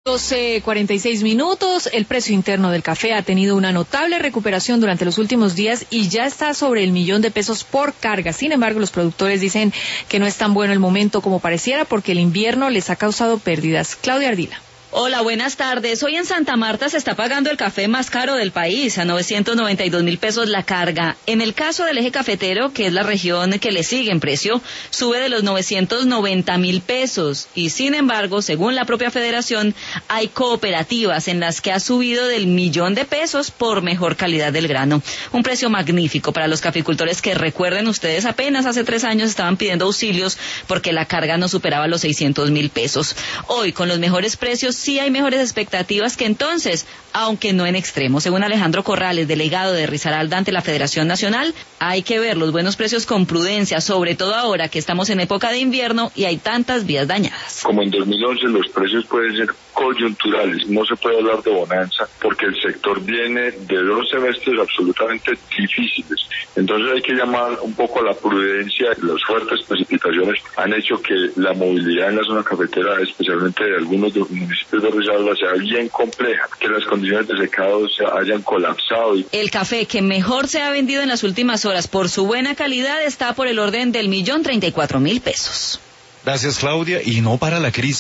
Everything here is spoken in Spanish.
12:46. El precio interno del café ha tenido una notable recuperación durante los últimos días y ya está sobre el $1.000.000 por carga. Sin embargo, los productores dicen que no es tan bueno el momento como pareciera porque el invierno les ha causado pérdidas. Claudia Ardila. Hola, buenas tardes. Hoy en Santa Marta se está pagando el café más caro del país, a $992.000 la carga. En el caso del eje cafetero, que es la región que le sigue en precio, sube de los $990.000. Y sin embargo, según la propia federación, hay cooperativas en las que ha subido del $1.000.000 por mejor calidad del grano. Un precio magnífico para los caficultores que, recuerden ustedes, apenas hace 3 años estaban pidiendo auxilios porque la carga no superaba los $600.000. Hoy, con los mejores precios, sí hay mejores expectativas que entonces, aunque no en extremo. Según Alejandro Corrales, delegado de Risaralda ante la Federación Nacional, hay que ver los buenos precios con prudencia, sobre todo ahora que estamos en época de invierno y hay tantas vías dañadas. Como en 2011 los precios pueden ser coyunturales, no se puede hablar de bonanza porque el sector viene de 2 semestres absolutamente difíciles. Entonces hay que llamar un poco a la prudencia. Las fuertes precipitaciones han hecho que la movilidad en la zona cafetera, especialmente de algunos municipios de Risaralda, sea bien compleja, que las condiciones de secado se hayan colapsado. El café que mejor se ha vendido en las últimas horas por su buena calidad está por el orden del $1.034.000. Gracias, Claudia. Y no para la crisis.